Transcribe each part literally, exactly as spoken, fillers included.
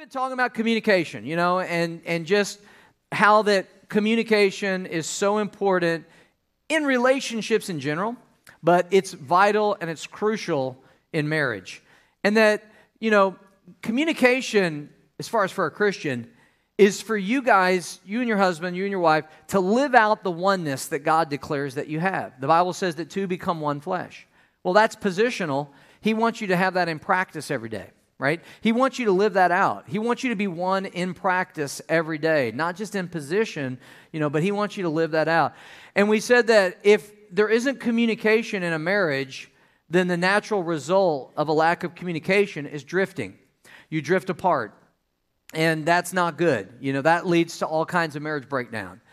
been talking about communication, you know, and, and just how that communication is so important in relationships in general, but it's vital and it's crucial in marriage. And that, you know, communication, as far as for a Christian, is for you guys, you and your husband, you and your wife, to live out the oneness that God declares that you have. The Bible says that two become one flesh. Well, that's positional. He wants you to have that in practice every day. Right? He wants you to live that out. He wants you to be one in practice every day, not just in position, you know, but he wants you to live that out. And we said that if there isn't communication in a marriage, then the natural result of a lack of communication is drifting. You drift apart, and that's not good. You know, that leads to all kinds of marriage breakdown.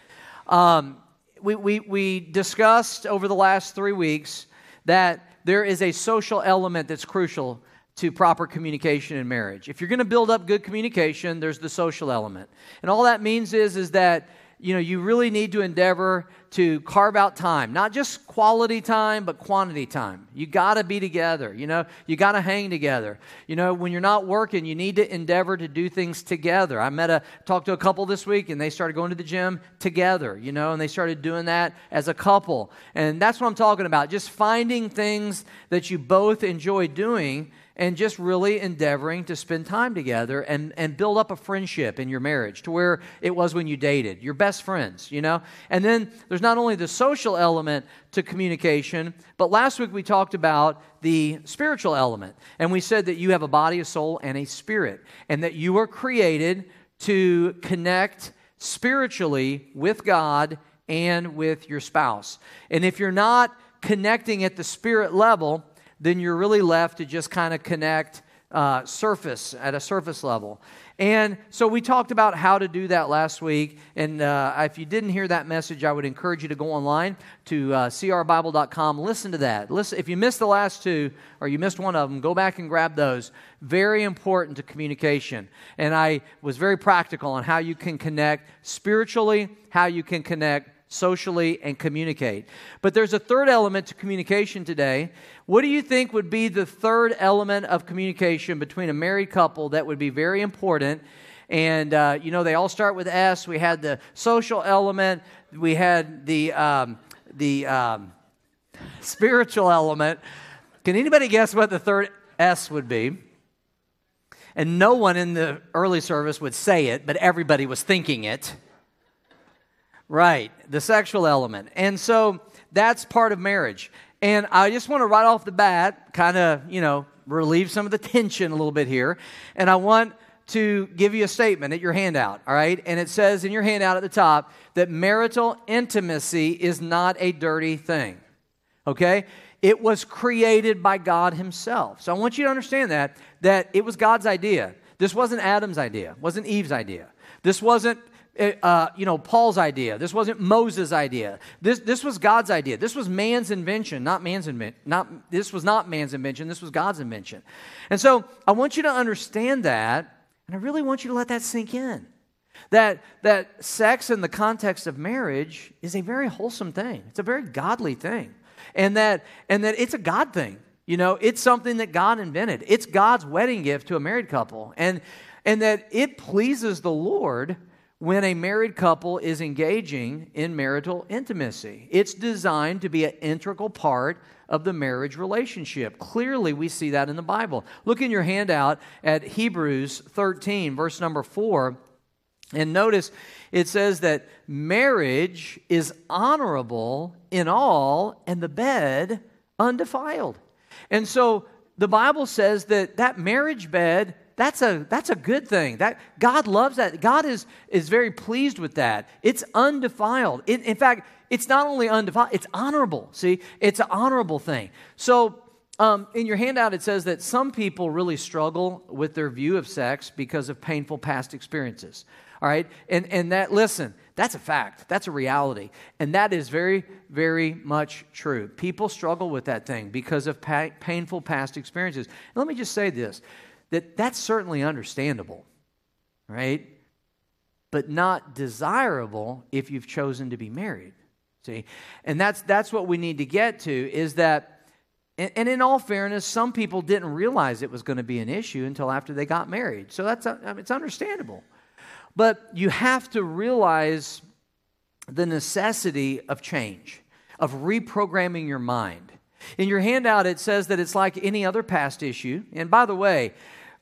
Um, we, we, we discussed over the last three weeks that there is a social element that's crucial to proper communication in marriage. If you're going to build up good communication, there's the social element. And all that means is, is that, you know, you really need to endeavor to carve out time, not just quality time, but quantity time. You got to be together, you know, you got to hang together. You know, when you're not working, you need to endeavor to do things together. I met a, talked to a couple this week, and they started going to the gym together, you know, and they started doing that as a couple. And that's what I'm talking about, just finding things that you both enjoy doing and just really endeavoring to spend time together and, and build up a friendship in your marriage to where it was when you dated. Your best friends, you know? And then there's not only the social element to communication, but last week we talked about the spiritual element. And we said that you have a body, a soul, and a spirit. And that you were created to connect spiritually with God and with your spouse. And if you're not connecting at the spirit level, then you're really left to just kind of connect uh, surface, at a surface level. And so we talked about how to do that last week. And uh, if you didn't hear that message, I would encourage you to go online to uh, c r bible dot com. Listen to that. Listen, if you missed the last two, or you missed one of them, go back and grab those. Very important to communication. And I was very practical on how you can connect spiritually, how you can connect socially, and communicate. But there's a third element to communication today. What do you think would be the third element of communication between a married couple that would be very important? And, uh, you know, they all start with S. We had the social element. We had the, um, the um, spiritual element. Can anybody guess what the third S would be? And no one in the early service would say it, but everybody was thinking it. Right, the sexual element. And so that's part of marriage. And I just want to right off the bat kind of, you know, relieve some of the tension a little bit here. And I want to give you a statement at your handout, all right? And it says in your handout at the top that marital intimacy is not a dirty thing, okay? It was created by God himself. So I want you to understand that, that it was God's idea. This wasn't Adam's idea, wasn't Eve's idea. This wasn't Uh, you know, Paul's idea. This wasn't Moses' idea. This this was God's idea. This was man's invention, not man's invention. Not this was not man's invention. This was God's invention. And so I want you to understand that, and I really want you to let that sink in. That that sex in the context of marriage is a very wholesome thing. It's a very godly thing, and that and that it's a God thing. You know, it's something that God invented. It's God's wedding gift to a married couple, and and that it pleases the Lord when a married couple is engaging in marital intimacy. It's designed to be an integral part of the marriage relationship. Clearly, we see that in the Bible. Look in your handout at Hebrews thirteen, verse number four, and notice it says that marriage is honorable in all, and the bed undefiled. And so the Bible says that that marriage bed, That's a that's a good thing. That God loves that. God is is very pleased with that. It's undefiled. In, in fact, it's not only undefiled, it's honorable. See, it's an honorable thing. So um, in your handout, it says that some people really struggle with their view of sex because of painful past experiences. All right, and and that listen, that's a fact. That's a reality, and that is very very much true. People struggle with that thing because of pa- painful past experiences. And let me just say this. That that's certainly understandable, right? But not desirable if you've chosen to be married. See? And that's that's what we need to get to, is that And, and in all fairness, some people didn't realize it was going to be an issue until after they got married. So that's I mean, it's understandable. But you have to realize the necessity of change, of reprogramming your mind. In your handout, it says that it's like any other past issue. And by the way,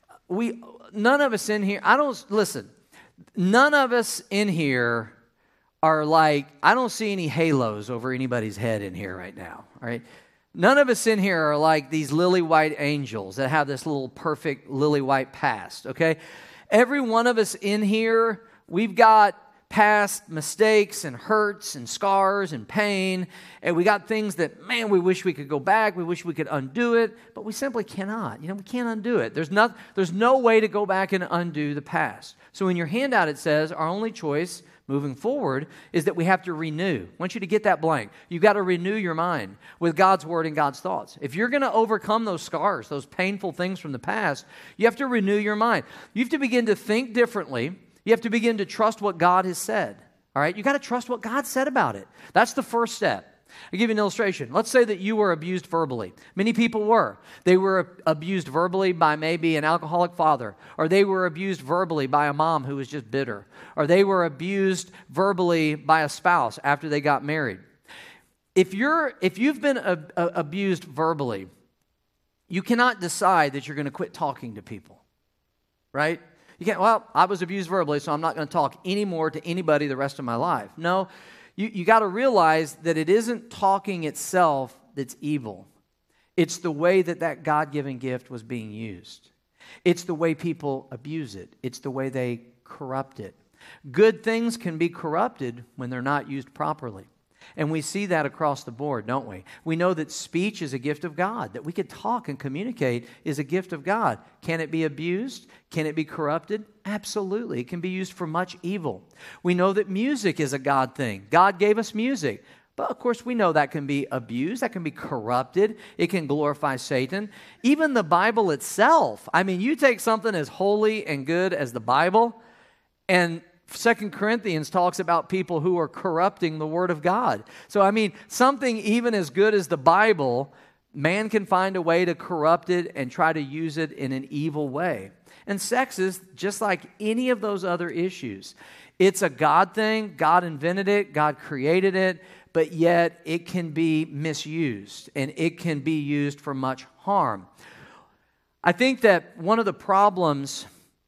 we none of us in here, I don't, listen, none of us in here are like, I don't see any halos over anybody's head in here right now, all right? None of us in here are like these lily white angels that have this little perfect lily white past, okay? Every one of us in here, we've got past mistakes and hurts and scars and pain, and we got things that, man, we wish we could go back, we wish we could undo it, but we simply cannot. You know, we can't undo it. There's not, there's no way to go back and undo the past. So in your handout it says our only choice moving forward is that we have to renew. I want you to get that blank. You've got to renew your mind with God's word and God's thoughts. If you're going to overcome those scars, those painful things from the past, you have to renew your mind. You have to begin to think differently. You have to begin to trust what God has said. All right? You got to trust what God said about it. That's the first step. I'll give you an illustration. Let's say that you were abused verbally. Many people were. They were abused verbally by maybe an alcoholic father, or they were abused verbally by a mom who was just bitter, or they were abused verbally by a spouse after they got married. If you're if you've been a, a, abused verbally, you cannot decide that you're going to quit talking to people, right? You can't, well, I was abused verbally, so I'm not going to talk anymore to anybody the rest of my life. No. You, you got to realize that it isn't talking itself that's evil. It's the way that that God-given gift was being used. It's the way people abuse it. It's the way they corrupt it. Good things can be corrupted when they're not used properly. And we see that across the board, don't we? We know that speech is a gift of God, that we could talk and communicate is a gift of God. Can it be abused? Can it be corrupted? Absolutely. It can be used for much evil. We know that music is a God thing. God gave us music. But of course, we know that can be abused, that can be corrupted, it can glorify Satan. Even the Bible itself, I mean, you take something as holy and good as the Bible, and Second Corinthians talks about people who are corrupting the Word of God. So, I mean, something even as good as the Bible, man can find a way to corrupt it and try to use it in an evil way. And sex is just like any of those other issues. It's a God thing. God invented it. God created it. But yet it can be misused, and it can be used for much harm. I think that one of the problems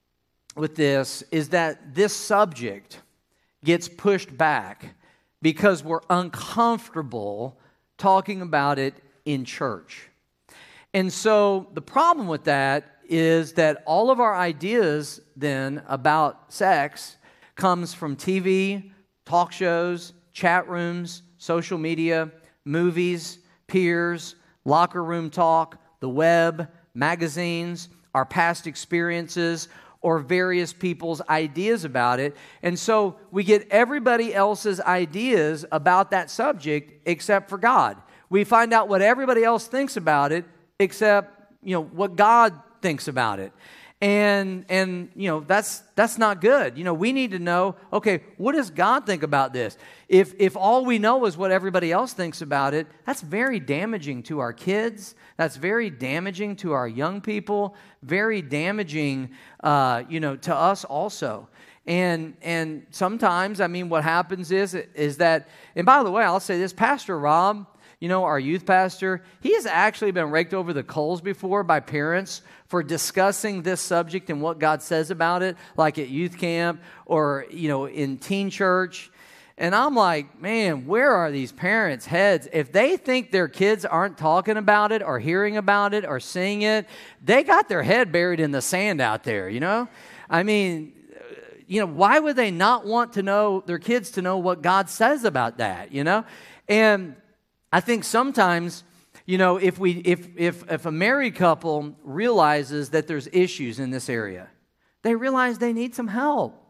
with this is that this subject gets pushed back because we're uncomfortable talking about it in church. And so the problem with that is that all of our ideas then about sex comes from T V, talk shows, chat rooms, social media, movies, peers, locker room talk, the web, magazines, our past experiences, or various people's ideas about it. And so we get everybody else's ideas about that subject except for God. We find out what everybody else thinks about it except, you know, what God thinks about it. And, and you know, that's that's not good. You know, we need to know, okay, what does God think about this? If if all we know is what everybody else thinks about it, that's very damaging to our kids. That's very damaging to our young people. Very damaging, uh, you know, to us also. And and sometimes, I mean, what happens is is that, and by the way, I'll say this, Pastor Rob, you know, our youth pastor, he has actually been raked over the coals before by parents for discussing this subject and what God says about it, like at youth camp or, you know, in teen church. And I'm like, man, where are these parents' heads? If they think their kids aren't talking about it or hearing about it or seeing it, they got their head buried in the sand out there, you know? I mean, you know, why would they not want to know, their kids to know what God says about that, you know? And I think sometimes, you know, if we if if if a married couple realizes that there's issues in this area, they realize they need some help.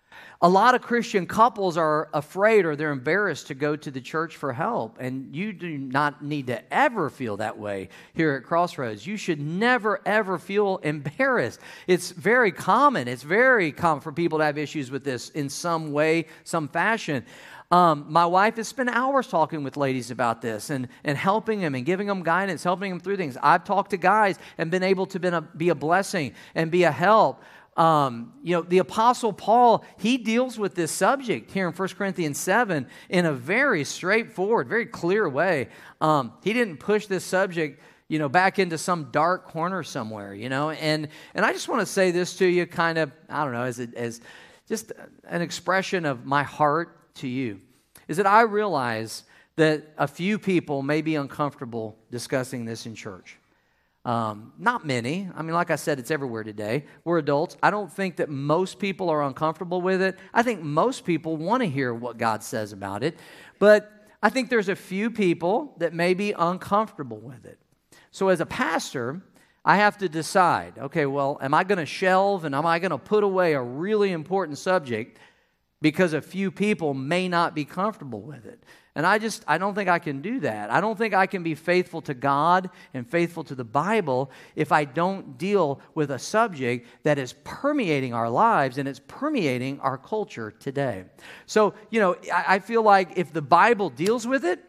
A lot of Christian couples are afraid or they're embarrassed to go to the church for help, and you do not need to ever feel that way here at Crossroads. You should never, ever feel embarrassed. It's very common. It's very common for people to have issues with this in some way, some fashion. Um, my wife has spent hours talking with ladies about this and, and helping them and giving them guidance, helping them through things. I've talked to guys and been able to be a, be a blessing and be a help. Um, you know, the Apostle Paul, he deals with this subject here in First Corinthians seven in a very straightforward, very clear way. Um, he didn't push this subject, you know, back into some dark corner somewhere, you know. And and I just want to say this to you kind of, I don't know, as, a, as just an expression of my heart to you, is that I realize that a few people may be uncomfortable discussing this in church. Um, not many. I mean, like I said, it's everywhere today. We're adults. I don't think that most people are uncomfortable with it. I think most people want to hear what God says about it. But I think there's a few people that may be uncomfortable with it. So as a pastor, I have to decide, okay, well, am I going to shelve and am I going to put away a really important subject because a few people may not be comfortable with it? And I just, I don't think I can do that. I don't think I can be faithful to God and faithful to the Bible if I don't deal with a subject that is permeating our lives and it's permeating our culture today. So, you know, I, I feel like if the Bible deals with it,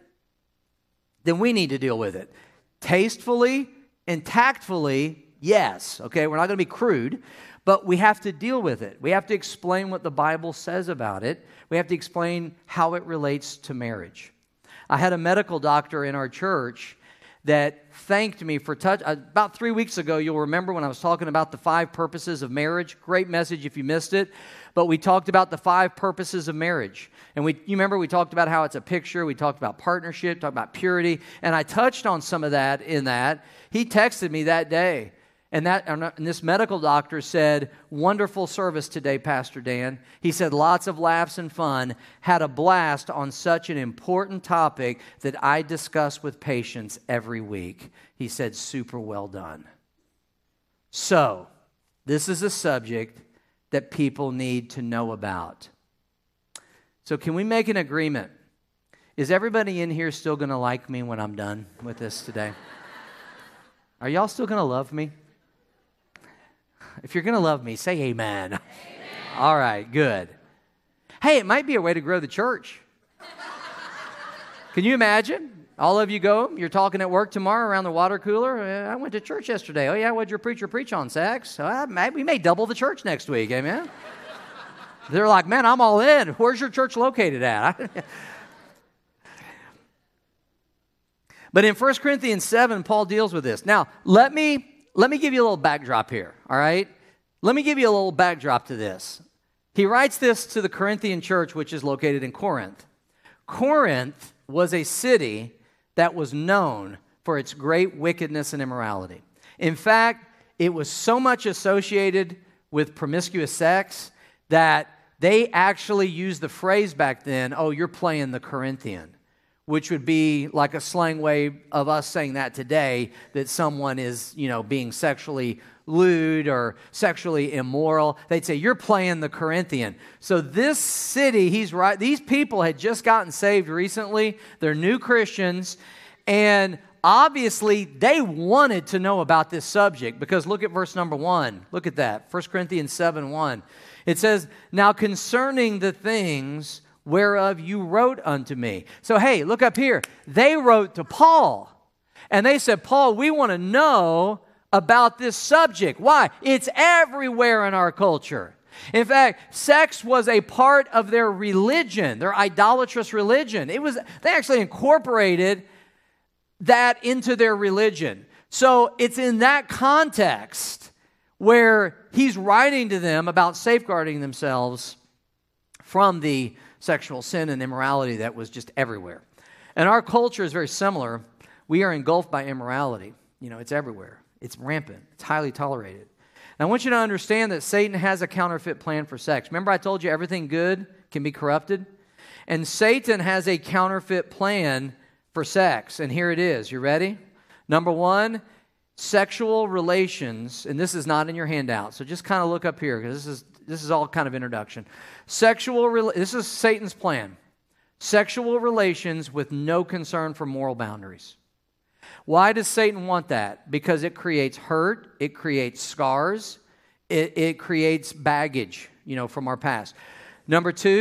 then we need to deal with it. Tastefully and tactfully, yes, okay? We're not going to be crude, but we have to deal with it. We have to explain what the Bible says about it. We have to explain how it relates to marriage. I had a medical doctor in our church that thanked me for touch. About three weeks ago, you'll remember when I was talking about the five purposes of marriage. Great message if you missed it. But we talked about the five purposes of marriage. And we, you remember we talked about how it's a picture. We talked about partnership, talked about purity. And I touched on some of that in that. He texted me that day. And that and this medical doctor said, wonderful service today, Pastor Dan. He said, lots of laughs and fun. Had a blast on such an important topic that I discuss with patients every week. He said, super well done. So, this is a subject that people need to know about. So, can we make an agreement? Is everybody in here still going to like me when I'm done with this today? Are y'all still going to love me? If you're going to love me, say amen. Amen. All right, good. Hey, it might be a way to grow the church. Can you imagine? All of you go, you're talking at work tomorrow around the water cooler. I went to church yesterday. Oh, yeah, what'd your preacher preach on, Sax? Oh, we may double the church next week, amen? They're like, man, I'm all in. Where's your church located at? But in First Corinthians seven, Paul deals with this. Now, let me... Let me give you a little backdrop here, all right? Let me give you a little backdrop to this. He writes this to the Corinthian church, which is located in Corinth. Corinth was a city that was known for its great wickedness and immorality. In fact, it was so much associated with promiscuous sex that they actually used the phrase back then, oh, you're playing the Corinthian, which would be like a slang way of us saying that today, that someone is, you know, being sexually lewd or sexually immoral. They'd say, you're playing the Corinthian. So this city, he's right, these people had just gotten saved recently. They're new Christians, and obviously they wanted to know about this subject, because look at verse number one. Look at that, First Corinthians seven one. It says, now concerning the things whereof you wrote unto me. So, hey, look up here. They wrote to Paul, and they said, Paul, we want to know about this subject. Why? It's everywhere in our culture. In fact, sex was a part of their religion, their idolatrous religion. It was, they actually incorporated that into their religion. So it's in that context where he's writing to them about safeguarding themselves from the sexual sin and immorality that was just everywhere. And our culture is very similar. We are engulfed by immorality. You know, it's everywhere. It's rampant. It's highly tolerated. And I want you to understand that Satan has a counterfeit plan for sex. Remember I told you everything good can be corrupted? And Satan has a counterfeit plan for sex. And here it is. You ready? Number one, sexual relations, and this is not in your handout, so just kind of look up here, because this is this is all kind of introduction. Sexual, this is Satan's plan. Sexual relations with no concern for moral boundaries. Why does Satan want that? Because it creates hurt, it creates scars, it, it creates baggage, you know, from our past. Number two,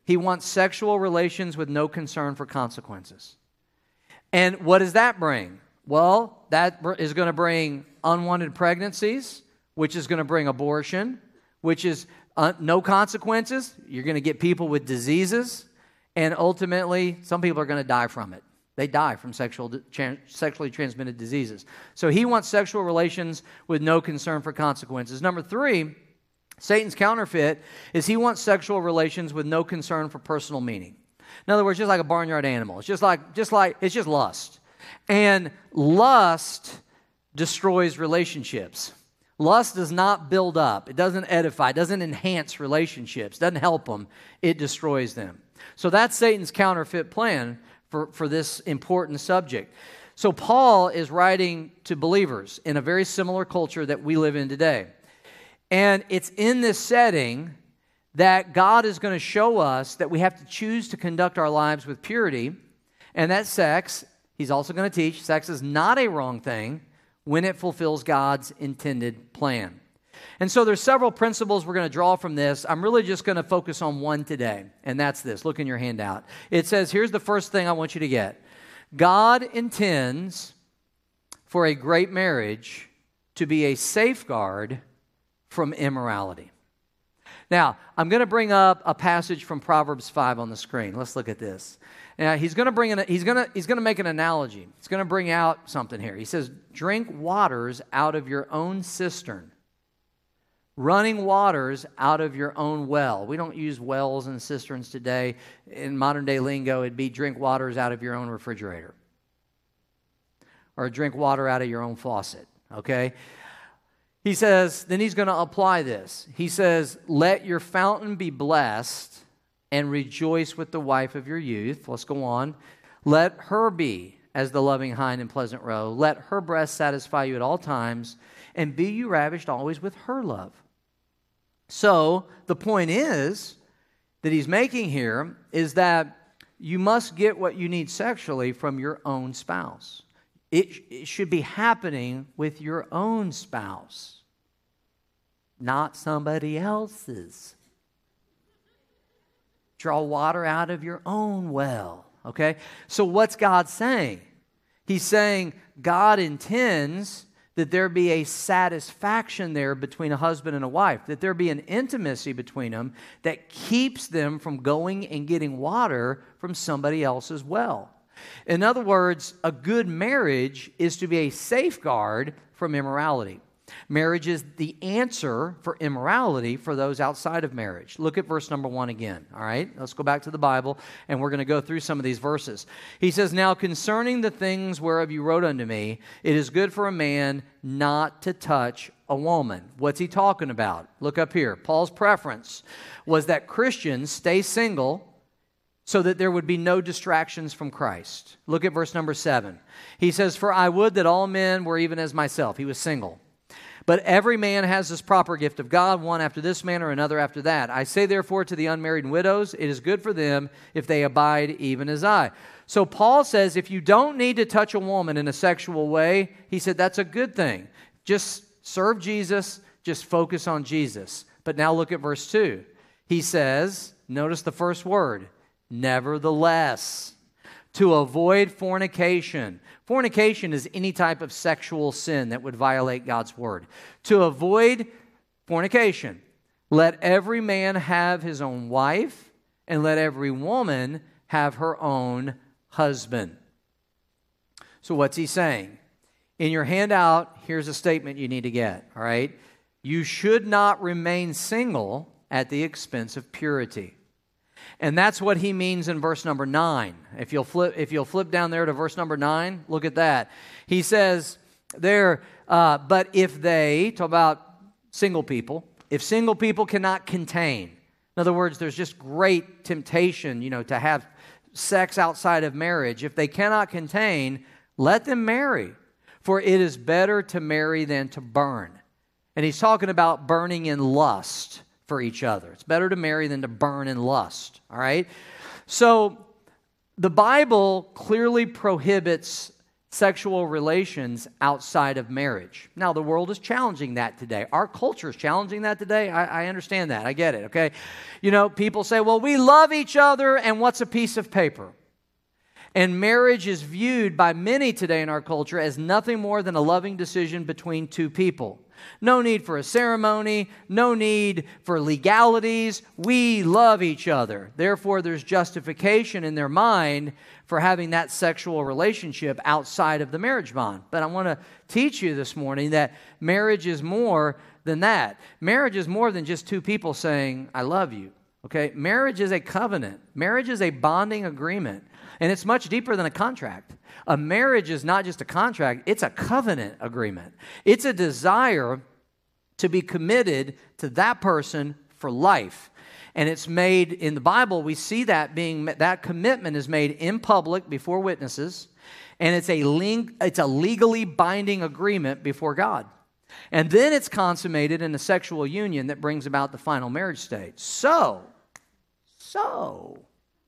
He wants sexual relations with no concern for consequences. And what does that bring? Well, that is going to bring unwanted pregnancies, which is going to bring abortion, which is uh, no consequences. You're going to get people with diseases, and ultimately, some people are going to die from it. They die from sexual, sexually transmitted diseases. So he wants sexual relations with no concern for consequences. Number three, Satan's counterfeit is he wants sexual relations with no concern for personal meaning. In other words, just like a barnyard animal. It's just like, just like, it's just lust. And lust destroys relationships. Lust does not build up. It doesn't edify. It doesn't enhance relationships. It doesn't help them. It destroys them. So that's Satan's counterfeit plan for, for this important subject. So Paul is writing to believers in a very similar culture that we live in today. And it's in this setting that God is going to show us that we have to choose to conduct our lives with purity, and that sex, he's also going to teach, sex is not a wrong thing when it fulfills God's intended plan. And so there's several principles we're going to draw from this. I'm really just going to focus on one today, and that's this. Look in your handout. It says, here's the first thing I want you to get. God intends for a great marriage to be a safeguard from immorality. Now, I'm going to bring up a passage from Proverbs five on the screen. Let's look at this. Now, he's going to bring in a, he's going to he's going to make an analogy. He's going to bring out something here. He says, "Drink waters out of your own cistern, running waters out of your own well." We don't use wells and cisterns today. In modern day lingo, it'd be drink waters out of your own refrigerator, or drink water out of your own faucet. Okay. He says, then he's going to apply this. He says, let your fountain be blessed and rejoice with the wife of your youth. Let's go on. Let her be as the loving hind and pleasant roe. Let her breast satisfy you at all times, and be you ravished always with her love. So the point is that he's making here is that you must get what you need sexually from your own spouse. It, it should be happening with your own spouse, not somebody else's. Draw water out of your own well, okay? So what's God saying? He's saying God intends that there be a satisfaction there between a husband and a wife, that there be an intimacy between them that keeps them from going and getting water from somebody else's well. In other words, a good marriage is to be a safeguard from immorality. Marriage is the answer for immorality for those outside of marriage. Look at verse number one again, all right? Let's go back to the Bible, and we're going to go through some of these verses. He says, now concerning the things whereof you wrote unto me, it is good for a man not to touch a woman. What's he talking about? Look up here. Paul's preference was that Christians stay single so that there would be no distractions from Christ. Look at verse number seven. He says, for I would that all men were even as myself. He was single. But every man has this proper gift of God, one after this manner, another after that. I say therefore to the unmarried and widows, it is good for them if they abide even as I. So Paul says if you don't need to touch a woman in a sexual way, he said that's a good thing. Just serve Jesus, just focus on Jesus. But now look at verse two. He says, notice the first word, nevertheless, to avoid fornication. Fornication is any type of sexual sin that would violate God's word. To avoid fornication, let every man have his own wife, and let every woman have her own husband. So what's he saying? In your handout, here's a statement you need to get, all right? You should not remain single at the expense of purity. And that's what he means in verse number nine. If you'll flip, if you'll flip down there to verse number nine, look at that. He says there, uh, but if they, talk about single people, if single people cannot contain, in other words, there's just great temptation, you know, to have sex outside of marriage. If they cannot contain, let them marry, for it is better to marry than to burn. And he's talking about burning in lust for each other. It's better to marry than to burn in lust, all right? So the Bible clearly prohibits sexual relations outside of marriage. Now, the world is challenging that today. Our culture is challenging that today. I, I understand that. I get it, okay? You know, people say, well, we love each other, and what's a piece of paper? And marriage is viewed by many today in our culture as nothing more than a loving decision between two people. No need for a ceremony, no need for legalities. We love each other. Therefore, there's justification in their mind for having that sexual relationship outside of the marriage bond. But I want to teach you this morning that marriage is more than that. Marriage is more than just two people saying, I love you. Okay? Marriage is a covenant. Marriage is a bonding agreement. And it's much deeper than a contract. A marriage is not just a contract, it's a covenant agreement. It's a desire to be committed to that person for life. And it's made, in the Bible, we see that being, that commitment is made in public before witnesses, and it's a, ling, it's a legally binding agreement before God. And then it's consummated in a sexual union that brings about the final marriage state. So, so...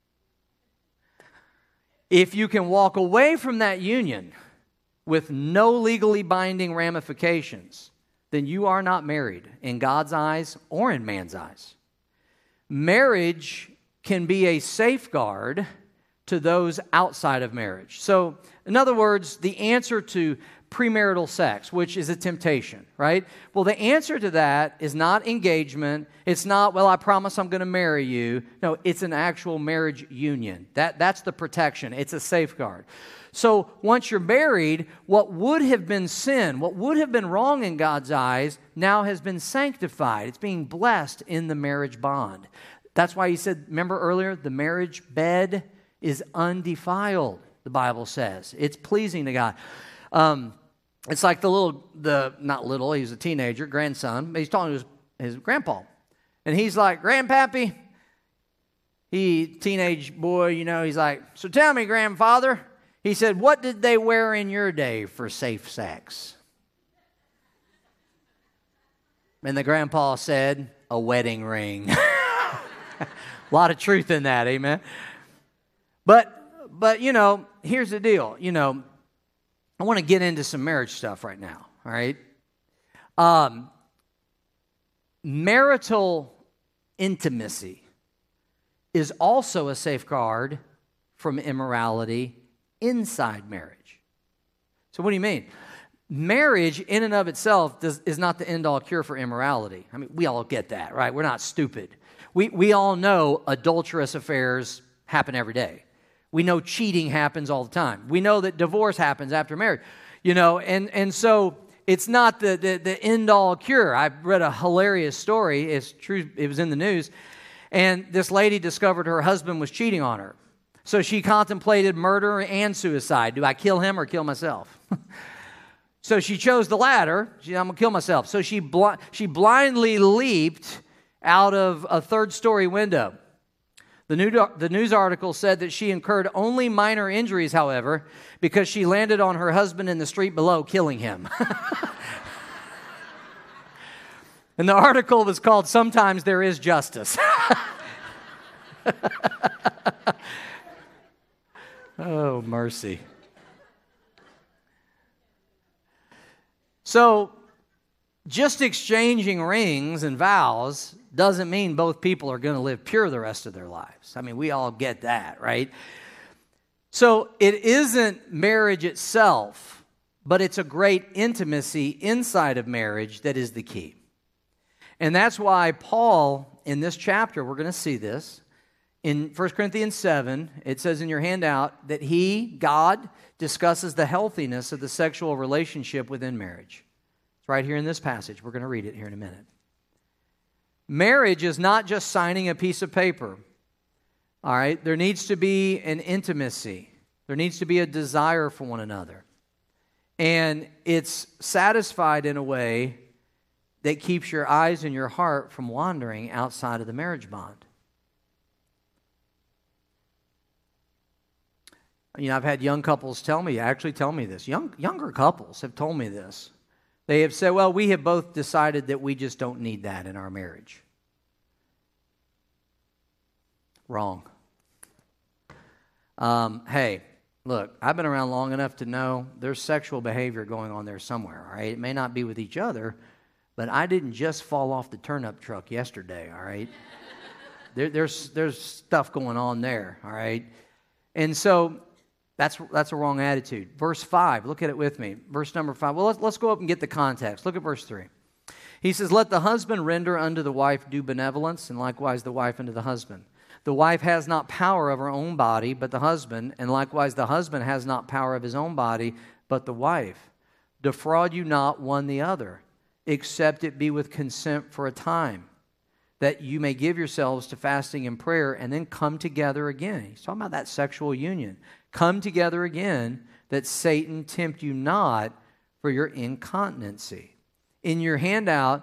if you can walk away from that union with no legally binding ramifications, then you are not married in God's eyes or in man's eyes. Marriage can be a safeguard to those outside of marriage. So, in other words, the answer to premarital sex, which is a temptation, right? Well, the answer to that is not engagement. It's not, well, I promise I'm going to marry you. No, it's an actual marriage union. That, that's the protection. It's a safeguard. So once you're married, what would have been sin, what would have been wrong in God's eyes, now has been sanctified. It's being blessed in the marriage bond. That's why he said, remember earlier, the marriage bed is undefiled, the Bible says. It's pleasing to God. Um, It's like the little, the not little, he's a teenager, grandson, but he's talking to his, his grandpa. And he's like, Grandpappy, he, teenage boy, you know, he's like, so tell me, grandfather, he said, what did they wear in your day for safe sex? And the grandpa said, a wedding ring. A lot of truth in that, amen? But, but, you know, here's the deal, you know, I want to get into some marriage stuff right now, all right? Um, marital intimacy is also a safeguard from immorality inside marriage. So what do you mean? Marriage in and of itself does, is not the end-all cure for immorality. I mean, we all get that, right? We're not stupid. We, we all know adulterous affairs happen every day. We know cheating happens all the time. We know that divorce happens after marriage, you know, and, and so it's not the, the, the end-all cure. I read a hilarious story. It's true. It was in the news. And this lady discovered her husband was cheating on her. So she contemplated murder and suicide. Do I kill him or kill myself? So she chose the latter. She, I'm going to kill myself. So she, bl- she blindly leaped out of a third-story window. The, new, the news article said that she incurred only minor injuries, however, because she landed on her husband in the street below, killing him. And the article was called, Sometimes There Is Justice. Oh, mercy. So, just exchanging rings and vows doesn't mean both people are going to live pure the rest of their lives. I mean, we all get that, right? So it isn't marriage itself, but it's a great intimacy inside of marriage that is the key. And that's why Paul, in this chapter, we're going to see this, in First Corinthians seven, it says in your handout that he, God, discusses the healthiness of the sexual relationship within marriage. It's right here in this passage. We're going to read it here in a minute. Marriage is not just signing a piece of paper, all right? There needs to be an intimacy. There needs to be a desire for one another. And it's satisfied in a way that keeps your eyes and your heart from wandering outside of the marriage bond. You know, I've had young couples tell me, actually tell me this. Young, younger couples have told me this. They have said, well, we have both decided that we just don't need that in our marriage. Wrong. Um, hey, look, I've been around long enough to know there's sexual behavior going on there somewhere, all right? It may not be with each other, but I didn't just fall off the turnip truck yesterday, all right? there, there's, there's stuff going on there, all right? And so that's, that's a wrong attitude. Verse five, look at it with me. Verse number five. Well, let's, let's go up and get the context. Look at verse three. He says, let the husband render unto the wife due benevolence, and likewise the wife unto the husband. The wife has not power of her own body, but the husband, and likewise the husband has not power of his own body, but the wife. Defraud you not one the other, except it be with consent for a time, that you may give yourselves to fasting and prayer, and then come together again. He's talking about that sexual union. Come together again, that Satan tempt you not for your incontinency. In your handout,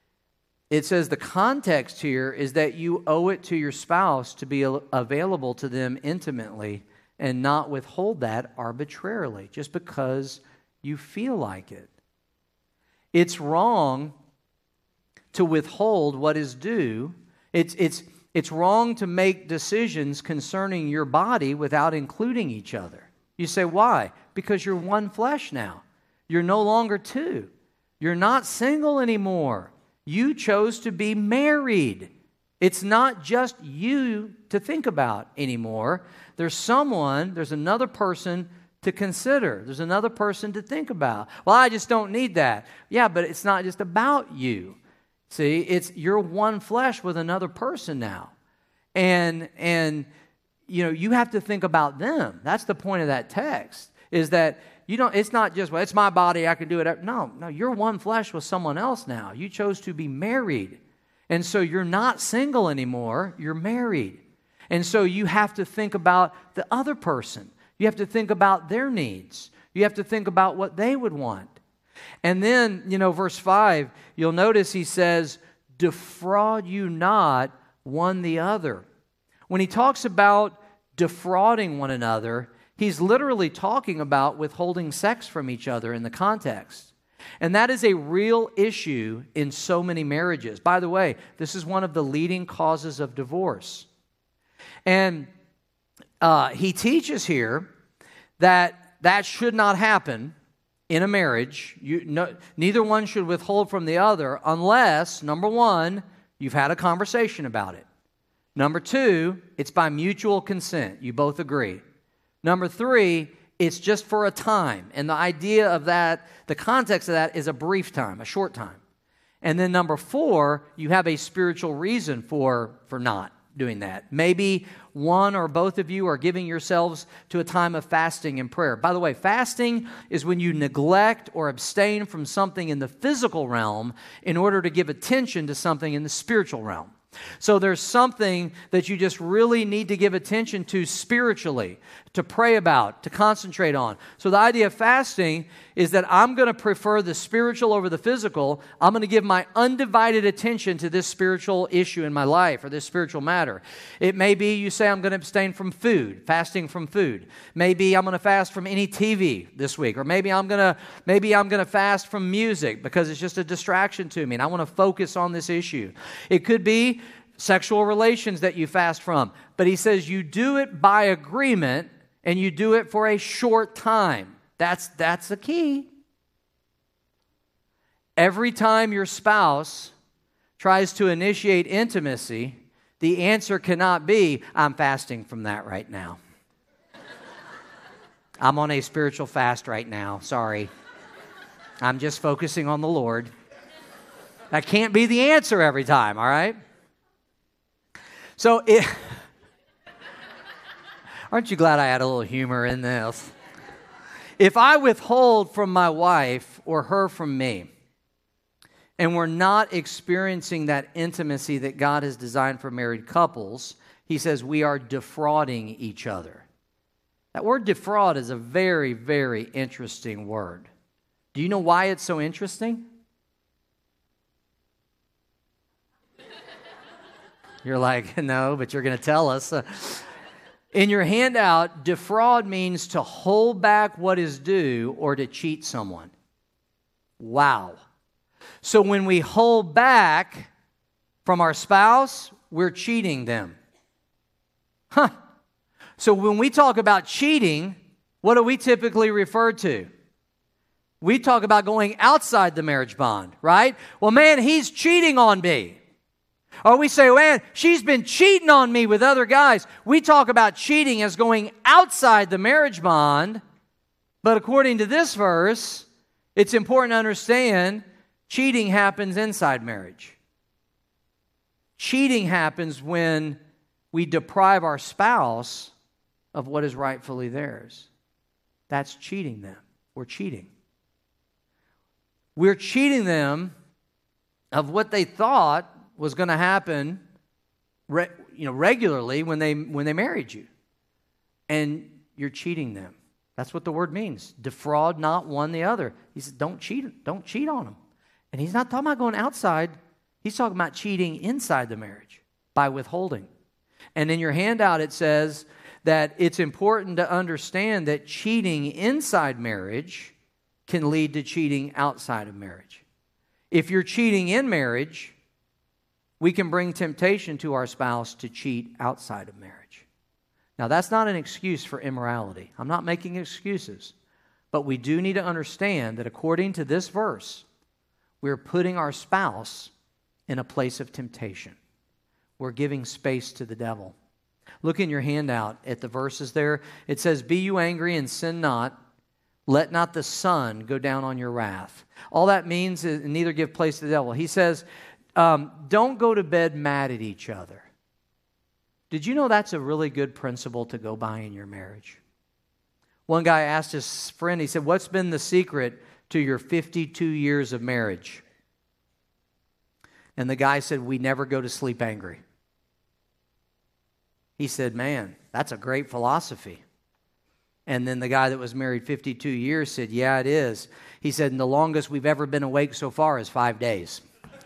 it says the context here is that you owe it to your spouse to be available to them intimately and not withhold that arbitrarily just because you feel like it. It's wrong to withhold what is due. It's, it's, it's wrong to make decisions concerning your body without including each other. You say, why? Because you're one flesh now. You're no longer two. You're not single anymore. You chose to be married. It's not just you to think about anymore. There's someone, there's another person to consider. There's another person to think about. Well, I just don't need that. Yeah, but it's not just about you. See, it's you're one flesh with another person now. And and you know, you have to think about them. That's the point of that text, is that you don't, it's not just, well, it's my body, I can do it. No, no, you're one flesh with someone else now. You chose to be married. And so you're not single anymore, you're married. And so you have to think about the other person. You have to think about their needs. You have to think about what they would want. And then, you know, verse five, you'll notice he says, defraud you not one the other. When he talks about defrauding one another, he's literally talking about withholding sex from each other in the context. And that is a real issue in so many marriages. By the way, this is one of the leading causes of divorce. And uh, he teaches here that that should not happen in a marriage. You, no, neither one should withhold from the other unless, number one, you've had a conversation about it. Number two, it's by mutual consent. You both agree. Number three, it's just for a time. And the idea of that, the context of that is a brief time, a short time. And then number four, you have a spiritual reason for, for not doing that. Maybe one or both of you are giving yourselves to a time of fasting and prayer. By the way, fasting is when you neglect or abstain from something in the physical realm in order to give attention to something in the spiritual realm. So there's something that you just really need to give attention to spiritually, to pray about, to concentrate on. So the idea of fasting is that I'm going to prefer the spiritual over the physical. I'm going to give my undivided attention to this spiritual issue in my life or this spiritual matter. It may be you say I'm going to abstain from food, fasting from food. Maybe I'm going to fast from any T V this week, or maybe I'm going to maybe I'm going to fast from music because it's just a distraction to me and I want to focus on this issue. It could be sexual relations that you fast from. But he says you do it by agreement and you do it for a short time. That's, that's the key. Every time your spouse tries to initiate intimacy, the answer cannot be, I'm fasting from that right now. I'm on a spiritual fast right now. Sorry. I'm just focusing on the Lord. That can't be the answer every time, all right? So, it, aren't you glad I had a little humor in this? If I withhold from my wife or her from me, and we're not experiencing that intimacy that God has designed for married couples, he says we are defrauding each other. That word defraud is a very, very interesting word. Do you know why it's so interesting? You're like, no, but you're going to tell us. In your handout, defraud means to hold back what is due or to cheat someone. Wow. So when we hold back from our spouse, we're cheating them. Huh. So when we talk about cheating, what do we typically refer to? We talk about going outside the marriage bond, right? Well, man, he's cheating on me. Or we say, man, she's been cheating on me with other guys. We talk about cheating as going outside the marriage bond. But according to this verse, it's important to understand cheating happens inside marriage. Cheating happens when we deprive our spouse of what is rightfully theirs. That's cheating them. We're cheating. We're cheating them of what they thought was going to happen re- you know, regularly when they, when they married you. And you're cheating them. That's what the word means. Defraud not one the other. He said, don't cheat, don't cheat on them. And he's not talking about going outside. He's talking about cheating inside the marriage by withholding. And in your handout it says that it's important to understand that cheating inside marriage can lead to cheating outside of marriage. If you're cheating in marriage, we can bring temptation to our spouse to cheat outside of marriage. Now, that's not an excuse for immorality. I'm not making excuses. But we do need to understand that according to this verse, we're putting our spouse in a place of temptation. We're giving space to the devil. Look in your handout at the verses there. It says, be you angry and sin not. Let not the sun go down on your wrath. All that means is neither give place to the devil. He says, um, don't go to bed mad at each other. Did you know that's a really good principle to go by in your marriage? One guy asked his friend, he said, what's been the secret to your fifty-two years of marriage? And the guy said, we never go to sleep angry. He said, man, that's a great philosophy. And then the guy that was married fifty-two years said, yeah, it is. He said, and the longest we've ever been awake so far is five days.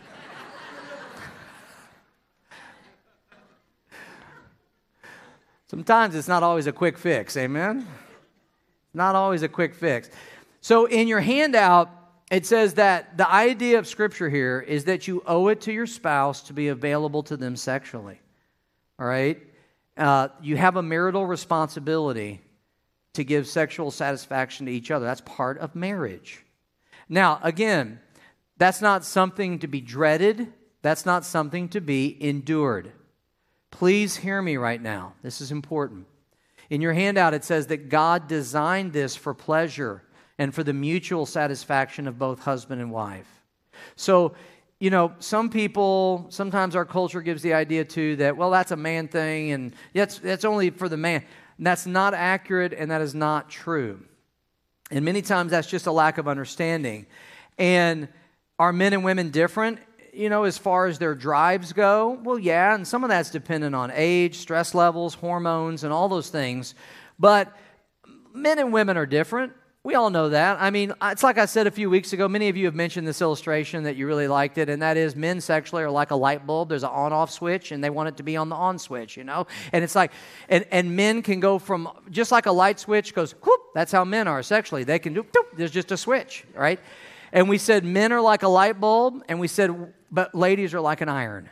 Sometimes it's not always a quick fix, amen? Not always a quick fix. So in your handout, it says that the idea of Scripture here is that you owe it to your spouse to be available to them sexually, all right? Uh, you have a marital responsibility to give sexual satisfaction to each other. That's part of marriage. Now, again, that's not something to be dreaded. That's not something to be endured. Please hear me right now. This is important. In your handout, it says that God designed this for pleasure and for the mutual satisfaction of both husband and wife. So, you know, some people, sometimes our culture gives the idea too that, well, that's a man thing and that's, that's only for the man. And that's not accurate and that is not true. And many times that's just a lack of understanding. And are men and women different? You know, as far as their drives go, well, yeah, and some of that's dependent on age, stress levels, hormones, and all those things. But men and women are different. We all know that. I mean, it's like I said a few weeks ago, many of you have mentioned this illustration that you really liked it, and that is men sexually are like a light bulb. There's an on-off switch, and they want it to be on the on switch, you know? And it's like, and, and men can go from, just like a light switch goes, whoop, that's how men are sexually. They can do, whoop, there's just a switch, right? And we said men are like a light bulb, and we said, but ladies are like an iron.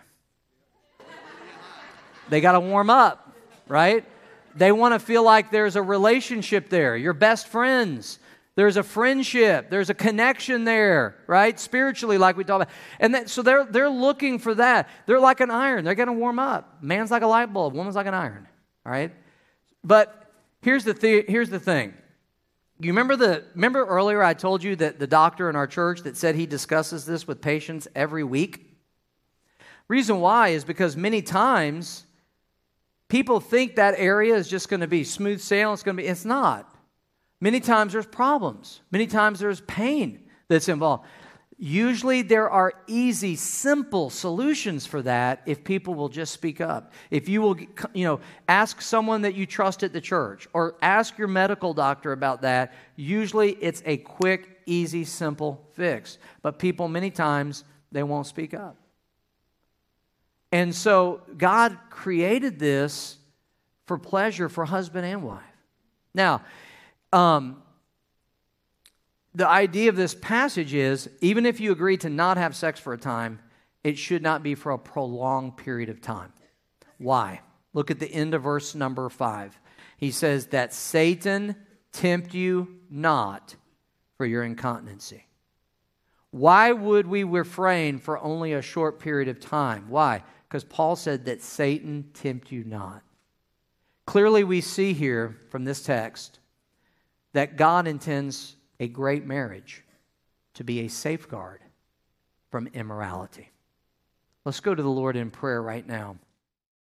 They got to warm up, right? They want to feel like there's a relationship there. You're best friends. There's a friendship. There's a connection there, right? Spiritually, like we talked about. And that, so they're, they're looking for that. They're like an iron. They're going to warm up. Man's like a light bulb. Woman's like an iron, all right? But here's the, th- here's the thing. You remember the remember earlier I told you that the doctor in our church that said he discusses this with patients every week? Reason why is because many times people think that area is just going to be smooth sailing. It's going to be. It's not. Many times there's problems. Many times there's pain that's involved. Usually there are easy, simple solutions for that if people will just speak up. If you will, you know, ask someone that you trust at the church or ask your medical doctor about that, usually it's a quick, easy, simple fix. But people, many times, they won't speak up. And so God created this for pleasure for husband and wife. Now, um, the idea of this passage is, even if you agree to not have sex for a time, it should not be for a prolonged period of time. Why? Look at the end of verse number five. He says that Satan tempt you not for your incontinency. Why would we refrain for only a short period of time? Why? Because Paul said that Satan tempt you not. Clearly we see here from this text that God intends a great marriage to be a safeguard from immorality. Let's go to the Lord in prayer right now.